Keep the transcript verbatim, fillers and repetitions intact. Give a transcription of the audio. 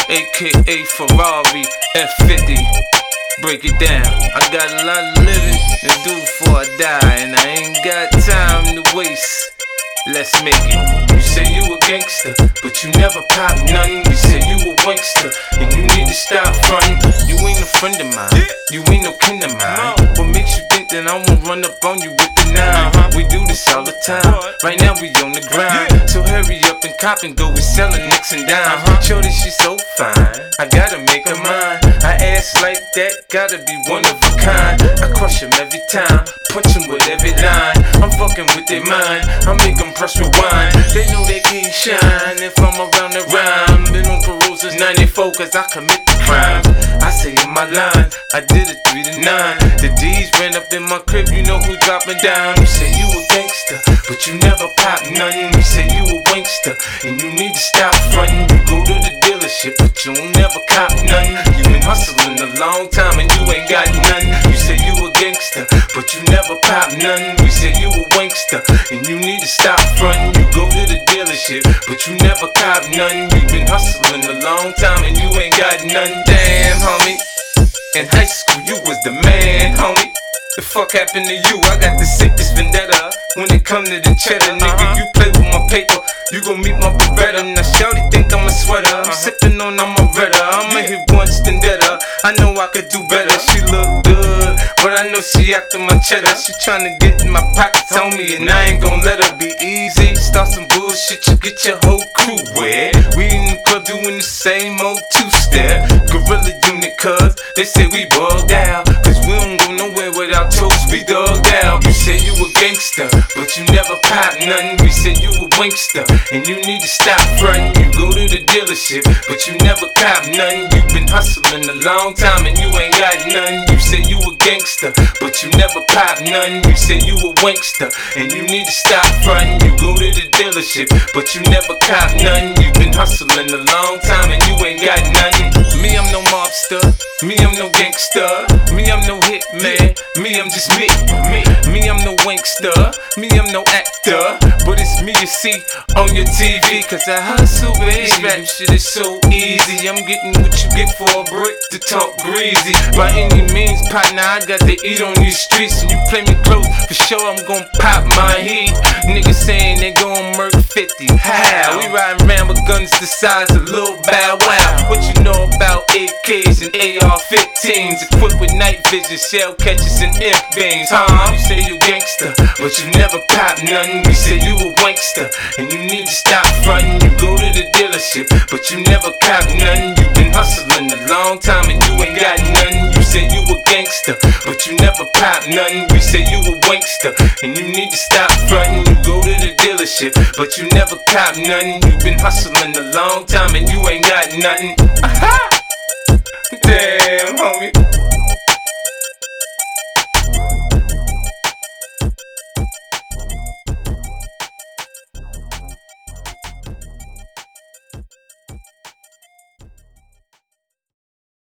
aka Ferrari F fifty. Break it down. I got a lot of living to do before I die, and I ain't got time to waste. Let's make it. You say you a gangster, but you never pop nothing. You say you a wankster, and you need to stop frontin'. You ain't a friend of mine, you ain't no kin of mine. What makes you think that I won't run up on you with the nine? We do this all the time. Right now we on the grind, so hurry up and cop and go. We sellin' nicks and dimes. Shorty, she so fine, I gotta make her mine. I ass like that, gotta be one of a kind. I crush him every time, punch him with every line. I'm fucking with their mind, I make them press rewind. They know they can't shine if I'm around the rhyme. Been on parole since ninety-four cause I commit the crimes. I say in my line, I did it three to nine. The D's ran up in my crib, you know who dropping down. You say you a gangster, but you never pop nothing. You say you a wankster, and you need to stop frontin'. You go to the dealership, but you don't never cop nothing. You been hustling a long time and you ain't got nothing. You say you a gangster, but you never pop nothing. We say you a wankster, and you need to stop frontin'. You go to the dealership, but you never cop nothing. You been hustling a long time and you ain't got nothing. Damn, homie, in high school you was the man, homie. The fuck happened to you? I got the sickest vendetta. When it come to the cheddar, nigga, you play with my paper, you gon' meet my Beretta. Now shawty think I'm a sweater, I'm sippin' on I'm a redder. I'ma hit once then better. I know I could do better. She look good, but I know she after my cheddar. She tryna get in my pockets on me, and I ain't gon' let her be easy. Start some bullshit, you get your whole crew wet. We in the club doing the same old two-step. Gorilla unit, cuz they say we bugged out, cause we don't go nowhere without toast, we dug out. You say you a gangster, but you never pop nothing. We say you a wankster, and you need to stop frontin'. You go to the dealership, but you never cop nothing. You been hustling a long time and you ain't got nothing. You say you a gangster, but you never pop nothing. You say you a wankster, and you need to stop frontin'. You go to the dealership, but you never cop nothing. You been hustling a long time and you ain't got nothing. Me, I'm no mobster. Me, I'm no gangster. Me, I'm no hitman. Me, I'm just me. Me, me, I'm no wankster. Me, I'm no actor. But it's me you see on your T V, cause I hustle, baby. This rap shit is so easy. I'm getting what you get for a brick to talk greasy. By any means, partner, I got to eat on these streets. And you play me close, for sure I'm gon' pop my heat. Niggas saying they gon' murk fifty. How? We riding around with guns the size of Lil Bow Wow. What you know about A Ks and A R fifteens? Equipped with night vision, shell catchers and imp beams. Huh? You say you gangster, but you never pop nothing. We say you a wankster, and you need to stop frontin'. You go to the dealership, but you never cop nothing. You been hustling a long time and you ain't got nothing. You say you a gangster, but you never pop nothing. We say you a wankster, and you need to stop frontin'. You go to the dealership, but you never cop nothing. You been hustling a long time and you ain't got nothing. Aha! Damn, homie.